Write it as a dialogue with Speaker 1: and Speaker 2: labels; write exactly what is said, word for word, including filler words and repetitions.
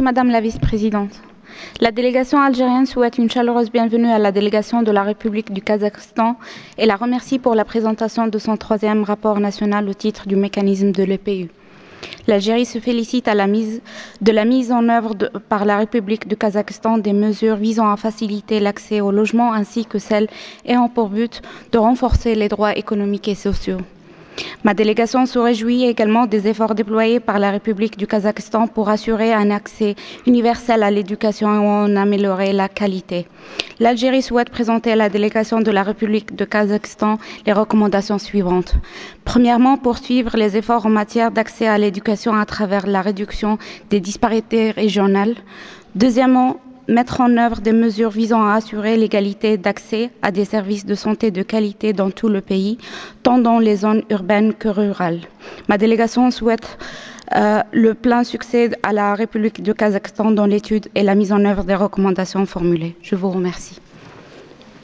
Speaker 1: Madame la Vice-présidente. La délégation algérienne souhaite une chaleureuse bienvenue à la délégation de la République du Kazakhstan et la remercie pour la présentation de son troisième rapport national au titre du mécanisme de l'E P U. L'Algérie se félicite à la mise, de la mise en œuvre de, par la République du Kazakhstan des mesures visant à faciliter l'accès au logement ainsi que celles ayant pour but de renforcer les droits économiques et sociaux. Ma délégation se réjouit également des efforts déployés par la République du Kazakhstan pour assurer un accès universel à l'éducation et en améliorer la qualité. L'Algérie souhaite présenter à la délégation de la République du Kazakhstan les recommandations suivantes. Premièrement, poursuivre les efforts en matière d'accès à l'éducation à travers la réduction des disparités régionales. Deuxièmement, mettre en œuvre des mesures visant à assurer l'égalité d'accès à des services de santé de qualité dans tout le pays, tant dans les zones urbaines que rurales. Ma délégation souhaite euh, le plein succès à la République du Kazakhstan dans l'étude et la mise en œuvre des recommandations formulées. Je vous remercie.